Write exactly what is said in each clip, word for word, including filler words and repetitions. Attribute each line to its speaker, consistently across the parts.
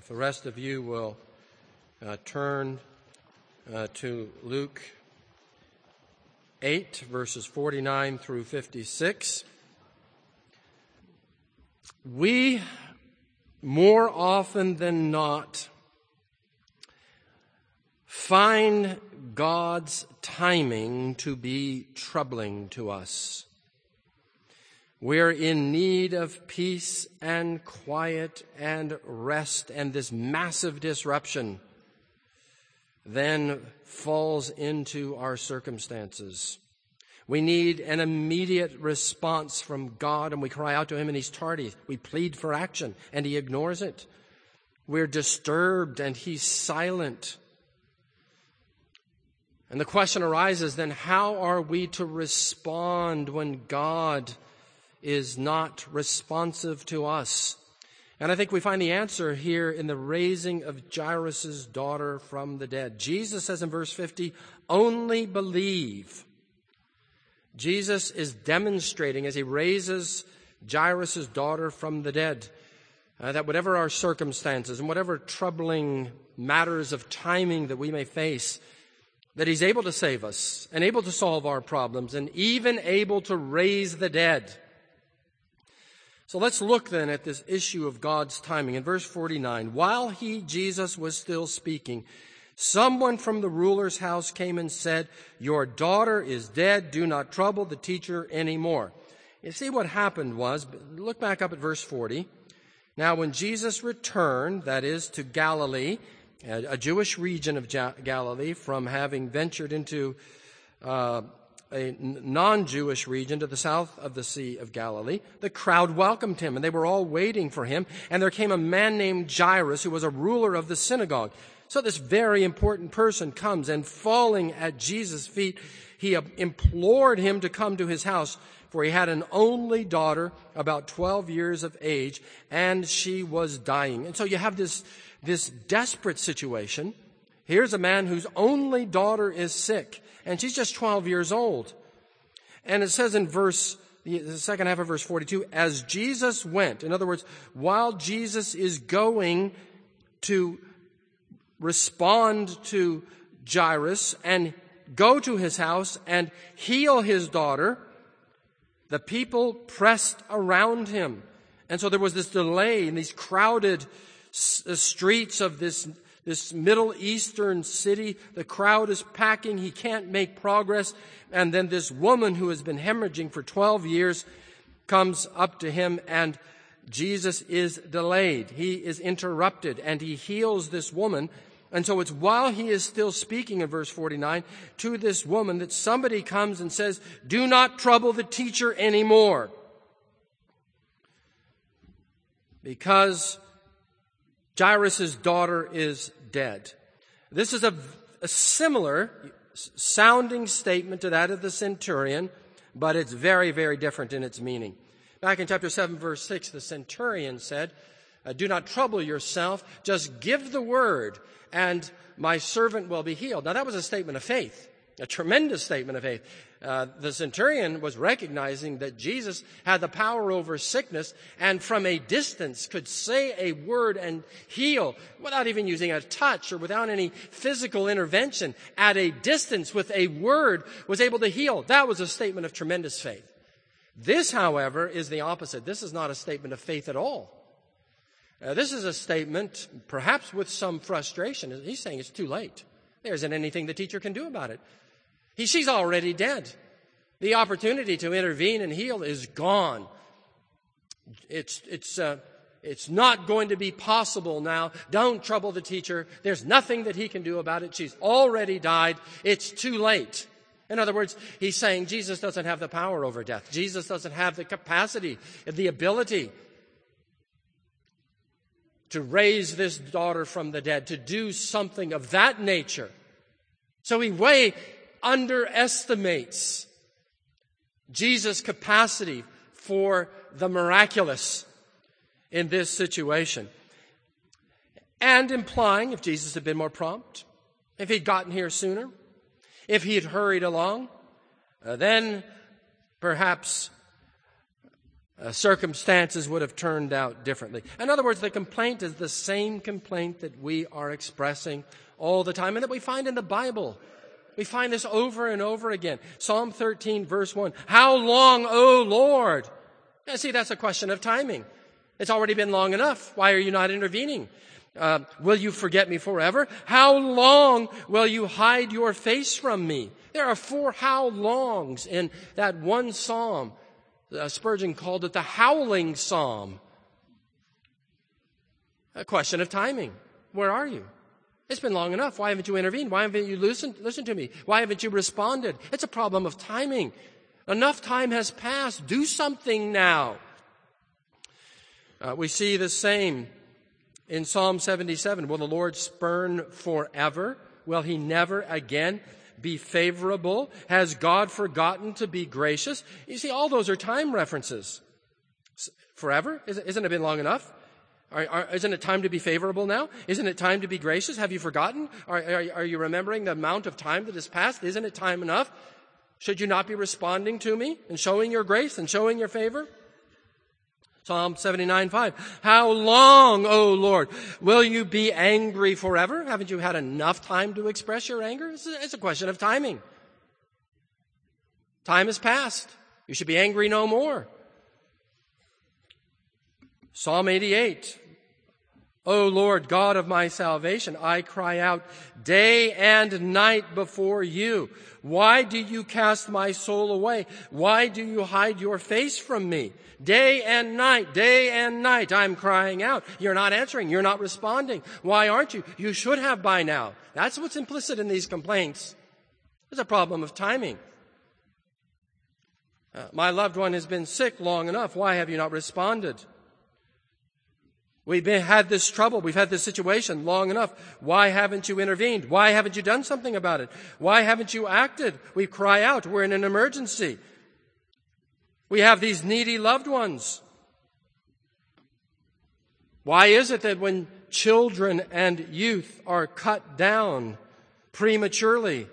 Speaker 1: If the rest of you will uh, turn uh, to Luke eight, verses forty-nine through fifty-six. We, more often than not, find God's timing to be troubling to us. We're in need of peace and quiet and rest, and this massive disruption then falls into our circumstances. We need an immediate response from God, and we cry out to him and he's tardy. We plead for action and he ignores it. We're disturbed and he's silent. And the question arises then, how are we to respond when God is not responsive to us? And I think we find the answer here in the raising of Jairus' daughter from the dead. Jesus says in verse fifty, only believe. Jesus is demonstrating as he raises Jairus' daughter from the dead uh, that whatever our circumstances and whatever troubling matters of timing that we may face, that he's able to save us and able to solve our problems and even able to raise the dead. So let's look then at this issue of God's timing. In verse forty-nine, while he, Jesus, was still speaking, someone from the ruler's house came and said, your daughter is dead. Do not trouble the teacher anymore. You see, what happened was, look back up at verse forty. Now, when Jesus returned, that is, to Galilee, a Jewish region of Galilee, from having ventured into uh, a non-Jewish region to the south of the Sea of Galilee, the crowd welcomed him, and they were all waiting for him. And there came a man named Jairus, who was a ruler of the synagogue. So this very important person comes, and falling at Jesus' feet, he implored him to come to his house, for he had an only daughter, about twelve years of age, and she was dying. And so you have this This desperate situation. Here's a man whose only daughter is sick, and she's just twelve years old. And it says in verse, the second half of verse forty-two, as Jesus went, in other words, while Jesus is going to respond to Jairus and go to his house and heal his daughter, the people pressed around him. And so there was this delay in these crowded the streets of this, this Middle Eastern city. The crowd is packing. He can't make progress. And then this woman who has been hemorrhaging for twelve years comes up to him, and Jesus is delayed. He is interrupted, and he heals this woman. And so it's while he is still speaking in verse forty-nine to this woman that somebody comes and says, do not trouble the teacher anymore, because Jairus' daughter is dead. This is a, a similar sounding statement to that of the centurion, but it's very, very different in its meaning. Back in chapter seven, verse six, the centurion said, do not trouble yourself, just give the word, and my servant will be healed. Now that was a statement of faith, a tremendous statement of faith. Uh, the centurion was recognizing that Jesus had the power over sickness, and from a distance could say a word and heal without even using a touch or without any physical intervention. At a distance, with a word, was able to heal. That was a statement of tremendous faith. This, however, is the opposite. This is not a statement of faith at all. Uh, this is a statement, perhaps with some frustration. He's saying it's too late. There isn't anything the teacher can do about it. He, she's already dead. The opportunity to intervene and heal is gone. It's, it's, uh, it's not going to be possible now. Don't trouble the teacher. There's nothing that he can do about it. She's already died. It's too late. In other words, he's saying Jesus doesn't have the power over death. Jesus doesn't have the capacity, the ability to raise this daughter from the dead, to do something of that nature. So he way underestimates Jesus' capacity for the miraculous in this situation. And implying, if Jesus had been more prompt, if he'd gotten here sooner, if he had hurried along, uh, then perhaps uh, circumstances would have turned out differently. In other words, the complaint is the same complaint that we are expressing all the time and that we find in the Bible. We find this over and over again. Psalm thirteen, verse one. How long, O Lord? Now, see, that's a question of timing. It's already been long enough. Why are you not intervening? Uh, will you forget me forever? How long will you hide your face from me? There are four how longs in that one psalm. Uh, Spurgeon called it the howling psalm. A question of timing. Where are you? It's been long enough. Why haven't you intervened? Why haven't you listened, listened to me? Why haven't you responded? It's a problem of timing. Enough time has passed. Do something now. Uh, we see the same in Psalm seventy-seven. Will the Lord spurn forever? Will he never again be favorable? Has God forgotten to be gracious? You see, all those are time references. Forever? Isn't it been long enough? Are, are, isn't it time to be favorable now? Isn't it time to be gracious? Have you forgotten? Are, are, are you remembering the amount of time that has passed? Isn't it time enough? Should you not be responding to me and showing your grace and showing your favor? Psalm seventy-nine, five. How long, O Lord, will you be angry forever? Haven't you had enough time to express your anger? It's a, it's a question of timing. Time has passed. You should be angry no more. Psalm eighty-eight. O Lord, God of my salvation, I cry out day and night before you. Why do you cast my soul away? Why do you hide your face from me? Day and night, day and night, I'm crying out. You're not answering. You're not responding. Why aren't you? You should have by now. That's what's implicit in these complaints. It's a problem of timing. Uh, my loved one has been sick long enough. Why have you not responded? We've been, had this trouble. We've had this situation long enough. Why haven't you intervened? Why haven't you done something about it? Why haven't you acted? We cry out. We're in an emergency. We have these needy loved ones. Why is it that when children and youth are cut down prematurely,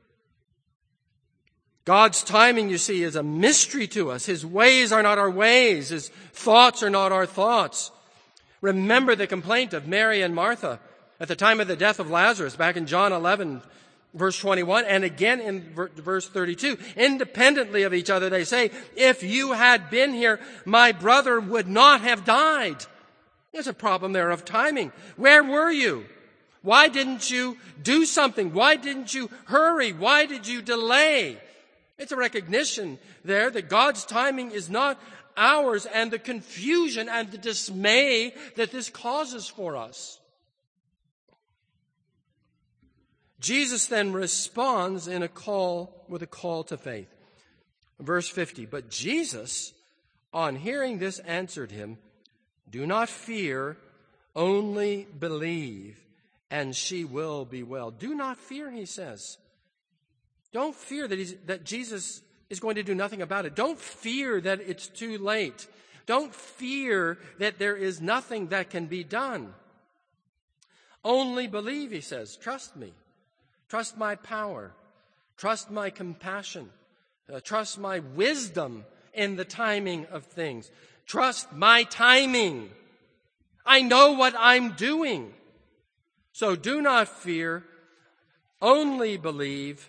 Speaker 1: God's timing, you see, is a mystery to us. His ways are not our ways. His thoughts are not our thoughts. Remember the complaint of Mary and Martha at the time of the death of Lazarus, back in John eleven, verse twenty-one, and again in verse thirty-two. Independently of each other, they say, if you had been here, my brother would not have died. There's a problem there of timing. Where were you? Why didn't you do something? Why didn't you hurry? Why did you delay? It's a recognition there that God's timing is not ours, and the confusion and the dismay that this causes for us. Jesus then responds in a call with a call to faith. Verse fifty, but Jesus, on hearing this, answered him, do not fear, only believe, and she will be well. Do not fear, he says. Don't fear that, he's, that Jesus is going to do nothing about it. Don't fear that it's too late. Don't fear that there is nothing that can be done. Only believe, he says. Trust me. Trust my power. Trust my compassion. Uh, trust my wisdom in the timing of things. Trust my timing. I know what I'm doing. So do not fear. Only believe.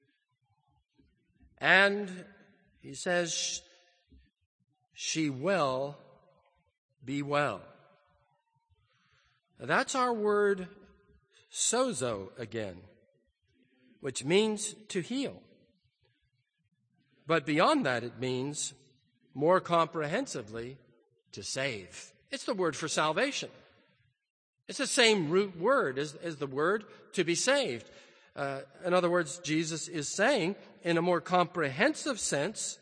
Speaker 1: And he says, she will be well. Now that's our word sozo again, which means to heal. But beyond that, it means more comprehensively to save. It's the word for salvation. It's the same root word as, as the word to be saved. Uh, in other words, Jesus is saying, in a more comprehensive sense,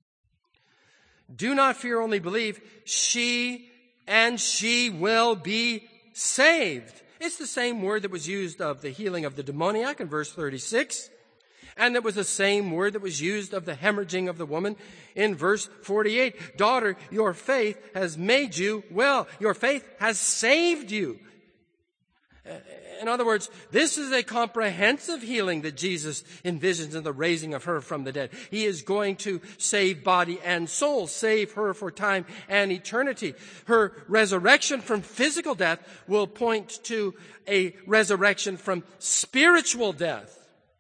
Speaker 1: do not fear, only believe. She and she will be saved. It's the same word that was used of the healing of the demoniac in verse thirty-six. And it was the same word that was used of the hemorrhaging of the woman in verse forty-eight. Daughter, your faith has made you well. Your faith has saved you. In other words, this is a comprehensive healing that Jesus envisions in the raising of her from the dead. He is going to save body and soul, save her for time and eternity. Her resurrection from physical death will point to a resurrection from spiritual death.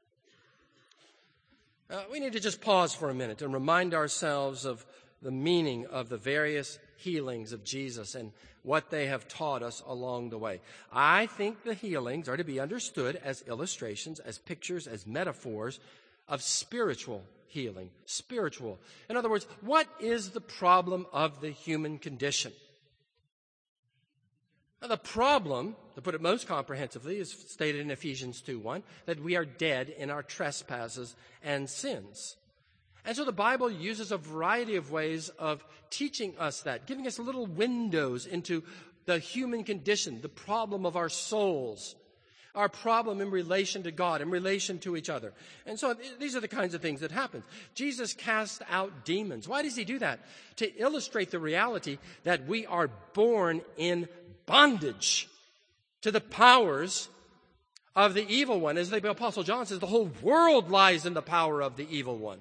Speaker 1: Uh, we need to just pause for a minute and remind ourselves of the meaning of the various healings of Jesus and what they have taught us along the way. I think the healings are to be understood as illustrations, as pictures, as metaphors of spiritual healing. Spiritual. In other words, what is the problem of the human condition? Now, the problem, to put it most comprehensively, is stated in Ephesians two one, that we are dead in our trespasses and sins. And so the Bible uses a variety of ways of teaching us that, giving us little windows into the human condition, the problem of our souls, our problem in relation to God, in relation to each other. And so these are the kinds of things that happen. Jesus cast out demons. Why does he do that? To illustrate the reality that we are born in bondage to the powers of the evil one. As the Apostle John says, the whole world lies in the power of the evil one.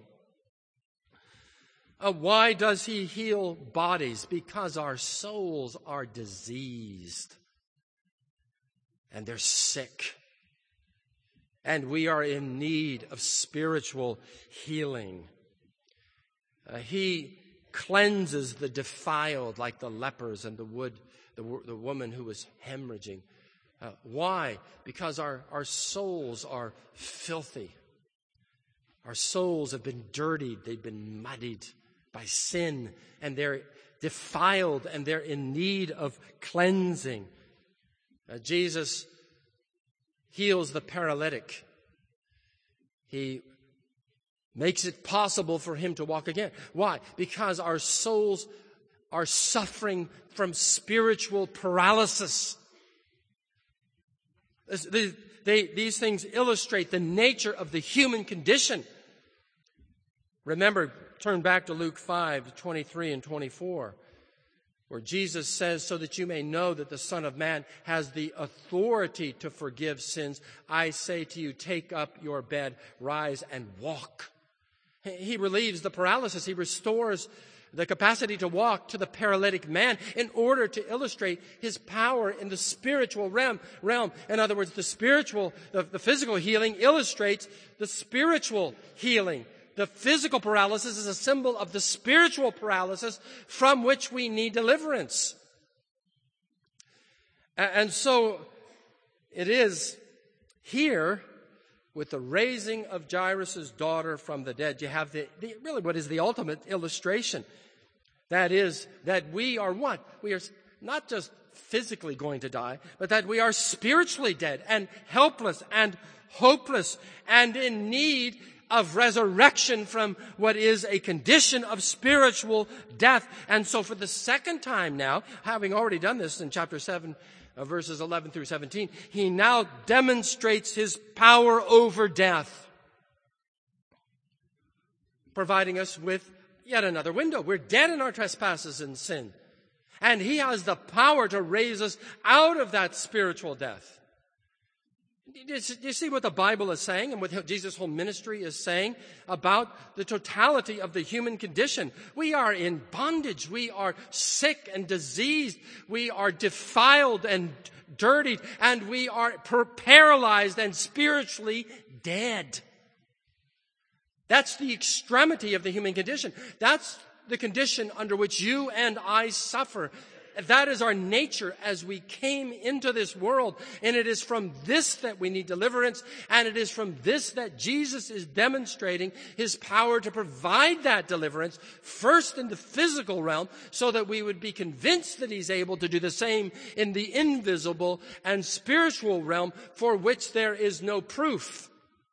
Speaker 1: Uh, why does he heal bodies? Because our souls are diseased. And they're sick. And we are in need of spiritual healing. Uh, he cleanses the defiled like the lepers and the wood, the, the woman who was hemorrhaging. Uh, why? Because our, our souls are filthy. Our souls have been dirtied. They've been muddied by sin, and they're defiled, and they're in need of cleansing. Uh, Jesus heals the paralytic. He makes it possible for him to walk again. Why? Because our souls are suffering from spiritual paralysis. They, they, these things illustrate the nature of the human condition. Remember, turn back to Luke five, twenty-three and twenty-four, where Jesus says, so that you may know that the Son of Man has the authority to forgive sins, I say to you, take up your bed, rise and walk. He relieves the paralysis. He restores the capacity to walk to the paralytic man in order to illustrate his power in the spiritual realm. realm. In other words, the spiritual, the, the physical healing illustrates the spiritual healing. The physical paralysis is a symbol of the spiritual paralysis from which we need deliverance. And so it is here with the raising of Jairus' daughter from the dead. You have the, the really what is the ultimate illustration. That is that we are what? We are not just physically going to die, but that we are spiritually dead and helpless and hopeless and in need of resurrection from what is a condition of spiritual death. And so for the second time now, having already done this in chapter seven, uh, verses eleven through seventeen, he now demonstrates his power over death, providing us with yet another window. We're dead in our trespasses and sin. And he has the power to raise us out of that spiritual death. Do you see what the Bible is saying and what Jesus' whole ministry is saying about the totality of the human condition? We are in bondage. We are sick and diseased. We are defiled and dirtied. And we are paralyzed and spiritually dead. That's the extremity of the human condition. That's the condition under which you and I suffer. That is our nature as we came into this world. And it is from this that we need deliverance. And it is from this that Jesus is demonstrating his power to provide that deliverance, first in the physical realm, so that we would be convinced that he's able to do the same in the invisible and spiritual realm, for which there is no proof.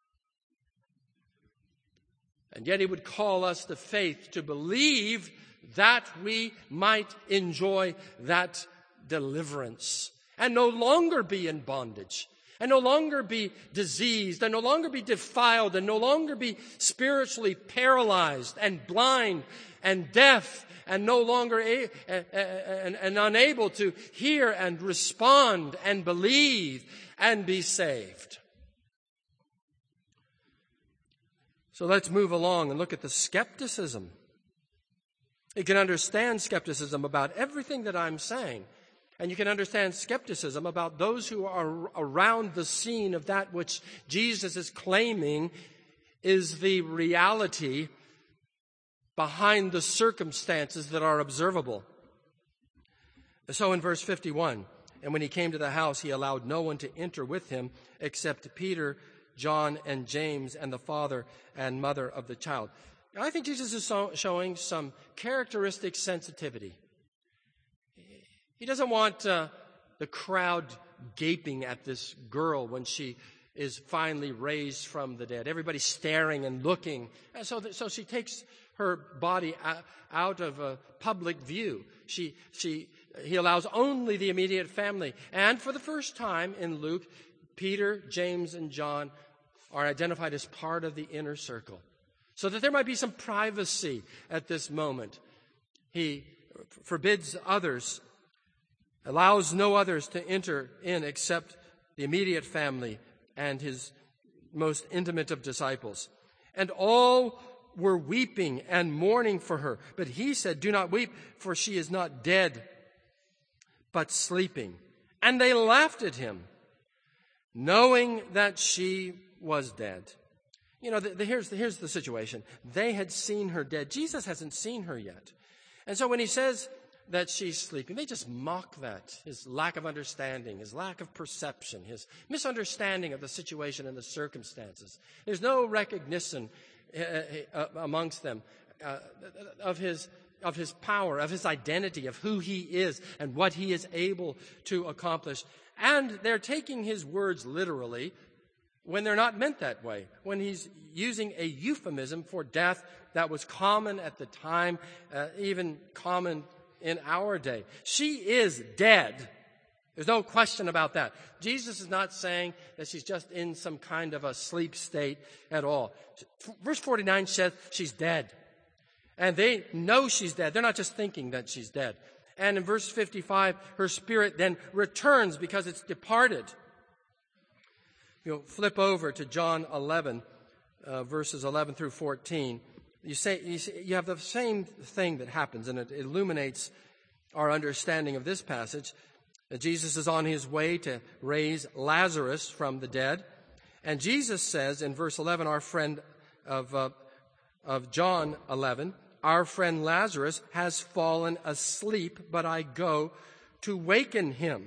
Speaker 1: And yet he would call us to faith, to believe that we might enjoy that deliverance and no longer be in bondage and no longer be diseased, and no longer be defiled, and no longer be spiritually paralyzed and blind and deaf, and no longer a, a, a, and, and unable to hear and respond and believe and be saved. So let's move along and look at the skepticism. You can understand skepticism about everything that I'm saying. And you can understand skepticism about those who are around the scene of that which Jesus is claiming is the reality behind the circumstances that are observable. So in verse fifty-one, and when he came to the house, he allowed no one to enter with him except Peter, John, and James, and the father and mother of the child. Now, I think Jesus is so, showing some characteristic sensitivity. He doesn't want uh, the crowd gaping at this girl when she is finally raised from the dead. Everybody staring and looking. And so, th- so she takes her body out of a public view. She, she, he allows only the immediate family. And for the first time in Luke, Peter, James, and John are identified as part of the inner circle, so that there might be some privacy at this moment. He forbids others, allows no others to enter in except the immediate family and his most intimate of disciples. And all were weeping and mourning for her. But he said, "Do not weep, for she is not dead, but sleeping." And they laughed at him, knowing that she was dead. You know, the, the, here's, the, here's the situation. They had seen her dead. Jesus hasn't seen her yet. And so when he says that she's sleeping, they just mock that, his lack of understanding, his lack of perception, his misunderstanding of the situation and the circumstances. There's no recognition uh, amongst them uh, of his of his power, of his identity, of who he is and what he is able to accomplish. And they're taking his words literally when they're not meant that way, when he's using a euphemism for death that was common at the time, uh, even common in our day. She is dead. There's no question about that. Jesus is not saying that she's just in some kind of a sleep state at all. Verse forty-nine says she's dead. And they know she's dead. They're not just thinking that she's dead. And in verse fifty-five, her spirit then returns because it's departed. You know, flip over to John eleven, uh, verses eleven through fourteen. You say, you say you have the same thing that happens, and it illuminates our understanding of this passage. That Jesus is on his way to raise Lazarus from the dead, and Jesus says in verse eleven, our friend of uh, of John eleven, our friend Lazarus has fallen asleep, but I go to waken him.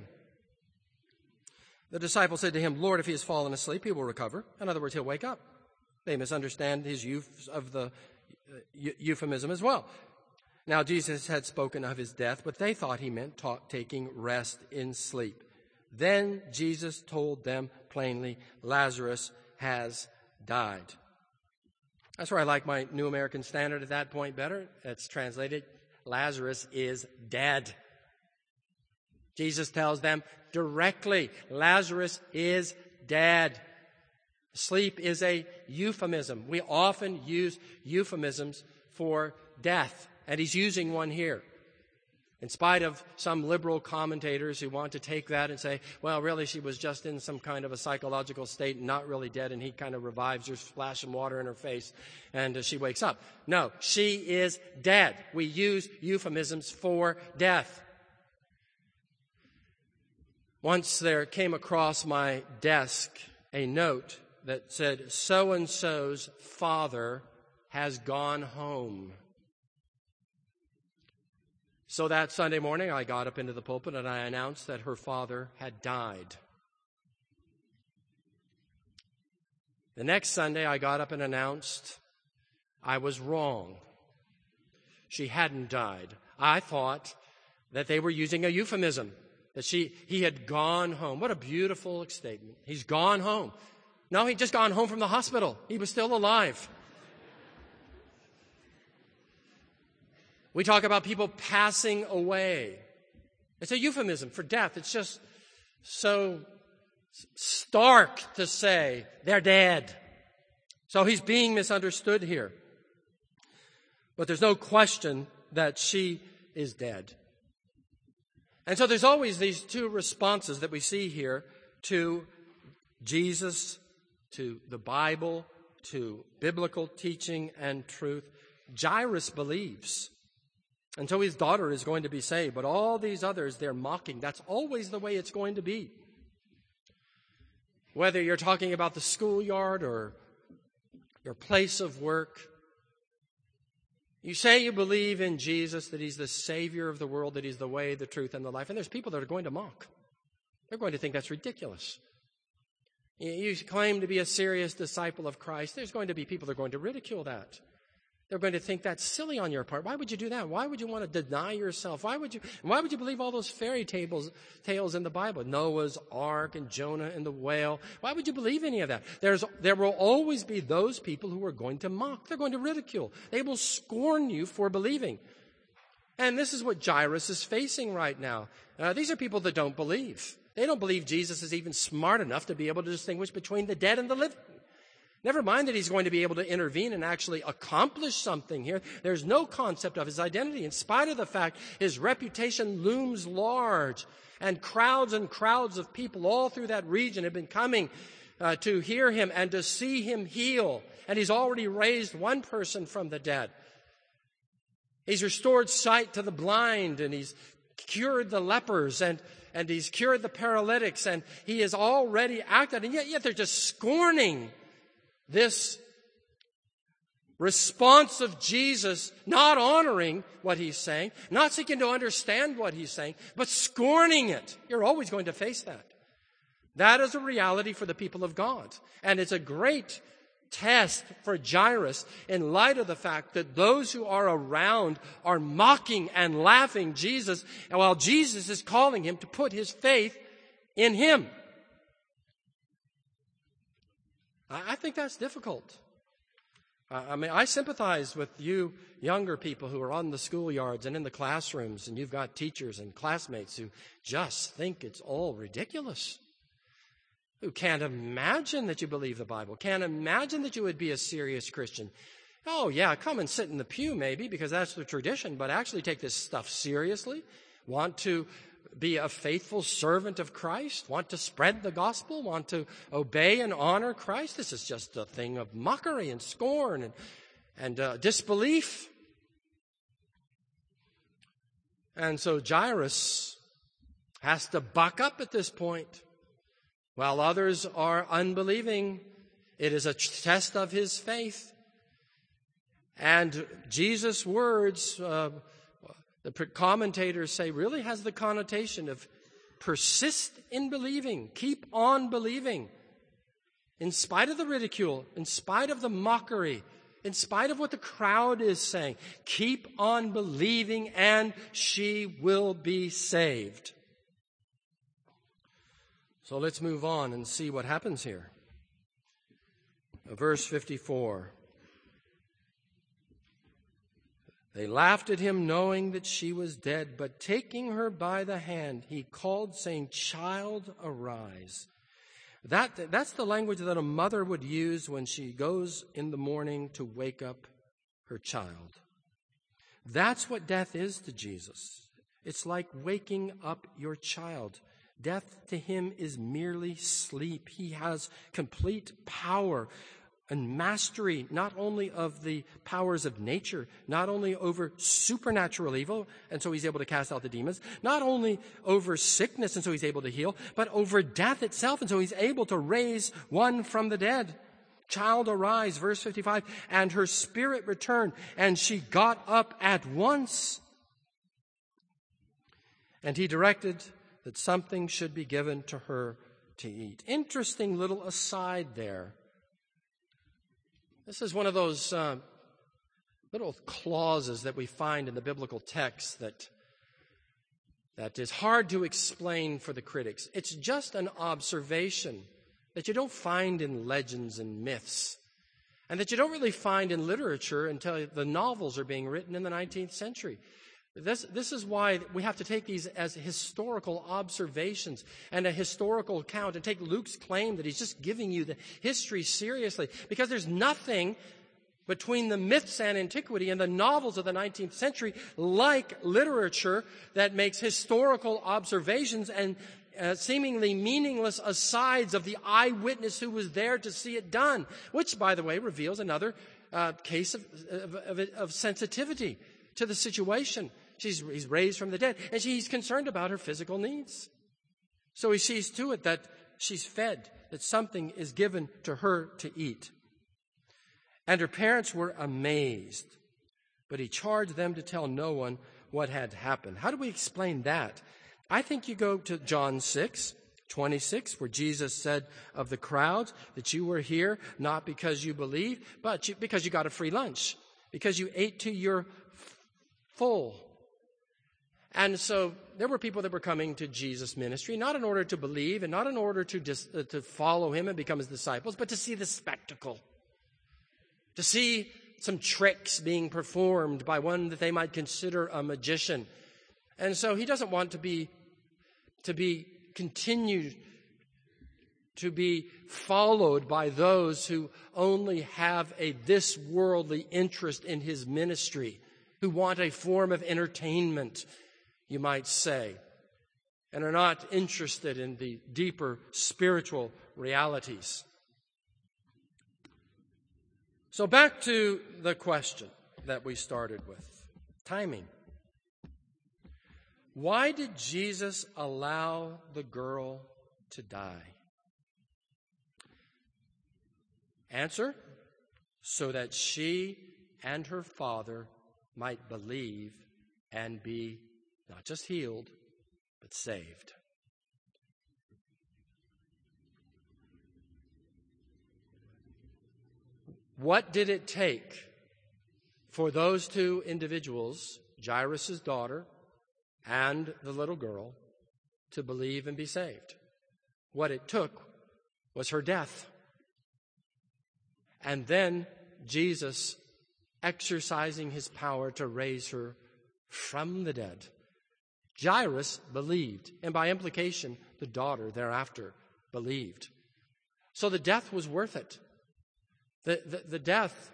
Speaker 1: The disciples said to him, "Lord, if he has fallen asleep, he will recover." In other words, he'll wake up. They misunderstand his use of the euphemism as well. Now, Jesus had spoken of his death, but they thought he meant ta- taking rest in sleep. Then Jesus told them plainly, Lazarus has died. That's where I like my New American Standard at that point better. It's translated, Lazarus is dead. Jesus tells them directly, Lazarus is dead. Sleep is a euphemism. We often use euphemisms for death, and he's using one here. In spite of some liberal commentators who want to take that and say, well, really, she was just in some kind of a psychological state and not really dead, and he kind of revives her, splash some water in her face, and uh, she wakes up. No, she is dead. We use euphemisms for death. Once there came across my desk a note that said, so-and-so's father has gone home. So that Sunday morning, I got up into the pulpit and I announced that her father had died. The next Sunday, I got up and announced I was wrong. She hadn't died. I thought that they were using a euphemism, that she he had gone home. What a beautiful statement. He's gone home. No, he'd just gone home from the hospital. He was still alive. We talk about people passing away. It's a euphemism for death. It's just so stark to say they're dead. So he's being misunderstood here. But there's no question that she is dead. And so there's always these two responses that we see here to Jesus, to the Bible, to biblical teaching and truth. Jairus believes. And so his daughter is going to be saved. But all these others, they're mocking. That's always the way it's going to be. Whether you're talking about the schoolyard or your place of work, you say you believe in Jesus, that he's the Savior of the world, that he's the way, the truth, and the life. And there's people that are going to mock. They're going to think that's ridiculous. You claim to be a serious disciple of Christ. There's going to be people that are going to ridicule that. They're going to think that's silly on your part. Why would you do that? Why would you want to deny yourself? Why would you, why would you believe all those fairy tales, tales in the Bible? Noah's Ark and Jonah and the whale. Why would you believe any of that? There's, there will always be those people who are going to mock. They're going to ridicule. They will scorn you for believing. And this is what Jairus is facing right now. Uh, these are people that don't believe. They don't believe Jesus is even smart enough to be able to distinguish between the dead and the living. Never mind that he's going to be able to intervene and actually accomplish something here. There's no concept of his identity, in spite of the fact his reputation looms large. And crowds and crowds of people all through that region have been coming uh, to hear him and to see him heal. And he's already raised one person from the dead. He's restored sight to the blind, and he's cured the lepers, and, and he's cured the paralytics, and he has already acted. And yet, yet they're just scorning this response of Jesus, not honoring what he's saying, not seeking to understand what he's saying, but scorning it. You're always going to face that. That is a reality for the people of God. And it's a great test for Jairus in light of the fact that those who are around are mocking and laughing Jesus, and while Jesus is calling him to put his faith in him. I think that's difficult. I mean, I sympathize with you younger people who are on the schoolyards and in the classrooms, and you've got teachers and classmates who just think it's all ridiculous, who can't imagine that you believe the Bible, can't imagine that you would be a serious Christian. Oh, yeah, come and sit in the pew maybe because that's the tradition, but actually take this stuff seriously, want to be a faithful servant of Christ, want to spread the gospel, want to obey and honor Christ. This is just a thing of mockery and scorn and, and uh, disbelief. And so Jairus has to buck up at this point. While others are unbelieving, it is a test of his faith. And Jesus' words, uh, the commentators say, really has the connotation of persist in believing, keep on believing. In spite of the ridicule, in spite of the mockery, in spite of what the crowd is saying, keep on believing and she will be saved. So let's move on and see what happens here. Verse fifty-four. They laughed at him, knowing that she was dead, but taking her by the hand, he called, saying, "Child, arise." That, that's the language that a mother would use when she goes in the morning to wake up her child. That's what death is to Jesus. It's like waking up your child. Death to him is merely sleep. He has complete power and mastery, not only of the powers of nature, not only over supernatural evil, and so he's able to cast out the demons, not only over sickness, and so he's able to heal, but over death itself, and so he's able to raise one from the dead. Child, arise, verse fifty-five, and her spirit returned, and she got up at once. And he directed that something should be given to her to eat. Interesting little aside there. This is one of those uh, little clauses that we find in the biblical text that, that is hard to explain for the critics. It's just an observation that you don't find in legends and myths, and that you don't really find in literature until the novels are being written in the nineteenth century. This, this is why we have to take these as historical observations and a historical account, and take Luke's claim that he's just giving you the history seriously, because there's nothing between the myths and antiquity and the novels of the nineteenth century like literature that makes historical observations and uh, seemingly meaningless asides of the eyewitness who was there to see it done, which, by the way, reveals another uh, case of, of, of, of sensitivity to the situation. She's, he's raised from the dead, and she's concerned about her physical needs. So he sees to it that she's fed, that something is given to her to eat. And her parents were amazed, but he charged them to tell no one what had happened. How do we explain that? I think you go to John six twenty-six, where Jesus said of the crowds that you were here not because you believed, but you, because you got a free lunch, because you ate to your full. And so there were people that were coming to Jesus' ministry, not in order to believe and not in order to, dis, uh, to follow him and become his disciples, but to see the spectacle, to see some tricks being performed by one that they might consider a magician. And so he doesn't want to be, to be continued to be followed by those who only have a this worldly interest in his ministry, who want a form of entertainment, you might say, and are not interested in the deeper spiritual realities. So back to the question that we started with, timing. Why did Jesus allow the girl to die? Answer, so that she and her father might believe and be not just healed, but saved. What did it take for those two individuals, Jairus' daughter and the little girl, to believe and be saved? What it took was her death. And then Jesus exercising his power to raise her from the dead. Jairus believed, and by implication, the daughter thereafter believed. So the death was worth it. The, the, the death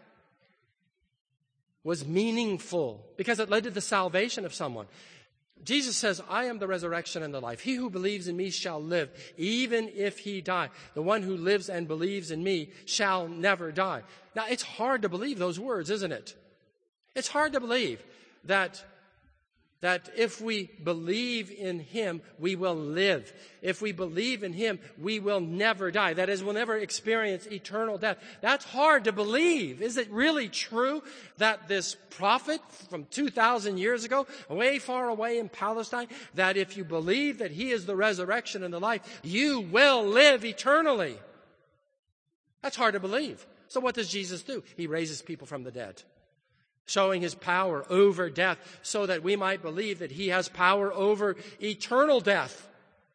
Speaker 1: was meaningful because it led to the salvation of someone. Jesus says, I am the resurrection and the life. He who believes in me shall live, even if he die. The one who lives and believes in me shall never die. Now, it's hard to believe those words, isn't it? It's hard to believe that That if we believe in him, we will live. If we believe in him, we will never die. That is, we'll never experience eternal death. That's hard to believe. Is it really true that this prophet from two thousand years ago, way far away in Palestine, that if you believe that he is the resurrection and the life, you will live eternally? That's hard to believe. So what does Jesus do? He raises people from the dead, showing his power over death so that we might believe that he has power over eternal death.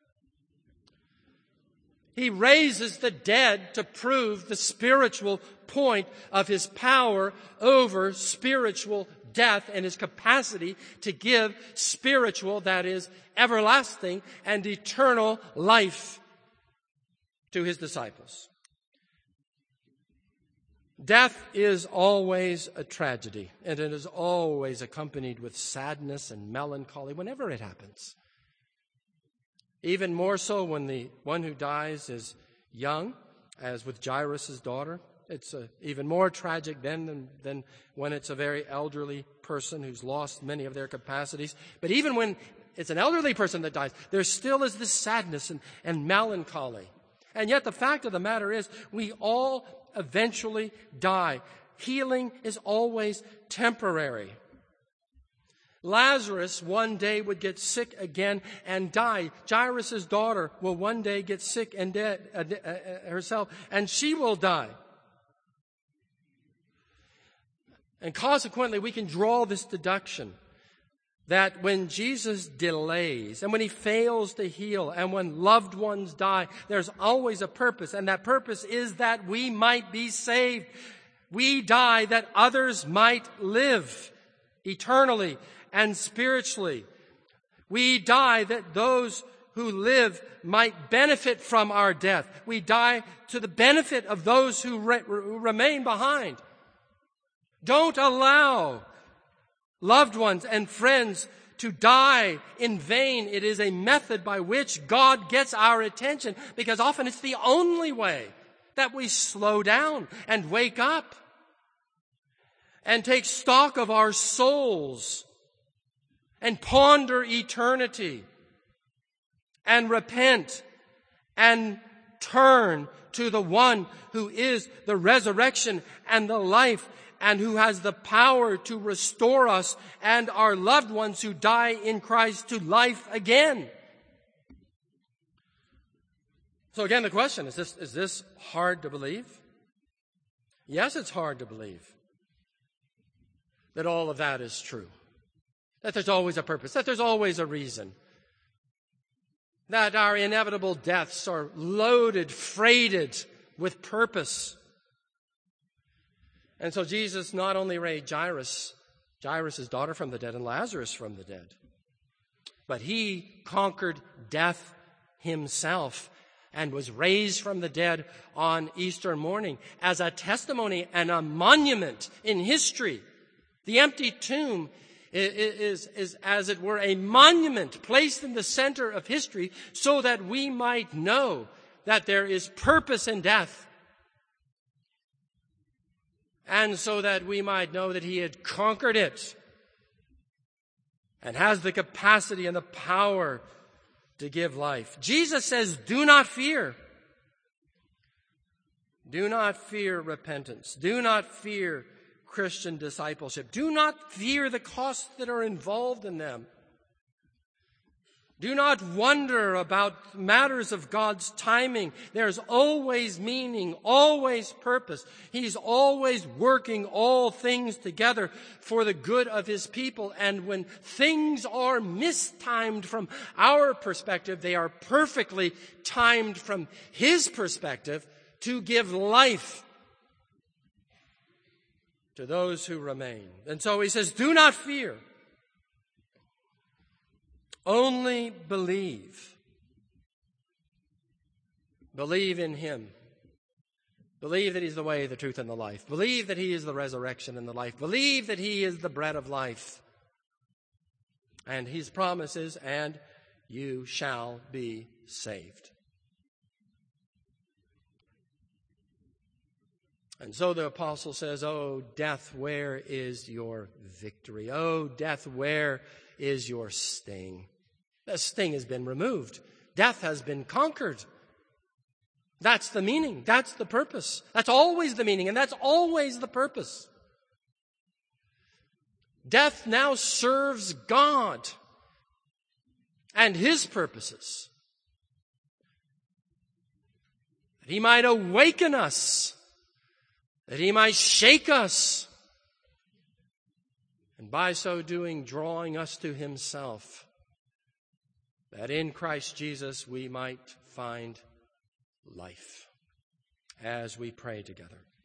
Speaker 1: He raises the dead to prove the spiritual point of his power over spiritual death and his capacity to give spiritual, that is, everlasting and eternal life to his disciples. Death is always a tragedy, and it is always accompanied with sadness and melancholy whenever it happens. Even more so when the one who dies is young, as with Jairus' daughter. It's uh, even more tragic then than, than when it's a very elderly person who's lost many of their capacities. But even when it's an elderly person that dies, there still is this sadness and, and melancholy. And yet the fact of the matter is, we all eventually die. Healing is always temporary. Lazarus one day would get sick again and die. Jairus' daughter will one day get sick and dead uh, uh, herself, and she will die. And consequently, we can draw this deduction that when Jesus delays and when he fails to heal and when loved ones die, there's always a purpose, and that purpose is that we might be saved. We die that others might live eternally and spiritually. We die that those who live might benefit from our death. We die to the benefit of those who re- remain behind. Don't allow loved ones and friends to die in vain. It is a method by which God gets our attention, because often it's the only way that we slow down and wake up and take stock of our souls and ponder eternity and repent and turn to the one who is the resurrection and the life, and who has the power to restore us and our loved ones who die in Christ to life again. So again, the question, is this, is this hard to believe? Yes, it's hard to believe that all of that is true, that there's always a purpose, that there's always a reason, that our inevitable deaths are loaded, freighted with purpose. And so Jesus not only raised Jairus, Jairus' daughter, from the dead, and Lazarus from the dead, but he conquered death himself and was raised from the dead on Easter morning as a testimony and a monument in history. The empty tomb is, is, is, as it were, a monument placed in the center of history so that we might know that there is purpose in death, and so that we might know that he had conquered it and has the capacity and the power to give life. Jesus says, do not fear. Do not fear repentance. Do not fear Christian discipleship. Do not fear the costs that are involved in them. Do not wonder about matters of God's timing. There's always meaning, always purpose. He's always working all things together for the good of his people. And when things are mistimed from our perspective, they are perfectly timed from his perspective to give life to those who remain. And so he says, do not fear. Only believe. Believe in him. Believe that he's the way, the truth, and the life. Believe that he is the resurrection and the life. Believe that he is the bread of life. And his promises, and you shall be saved. And so the apostle says, oh, death, where is your victory? Oh, death, where is your sting? The sting has been removed. Death has been conquered. That's the meaning. That's the purpose. That's always the meaning, and that's always the purpose. Death now serves God and his purposes, that he might awaken us, that he might shake us, and by so doing, drawing us to himself, that in Christ Jesus we might find life. As we pray together.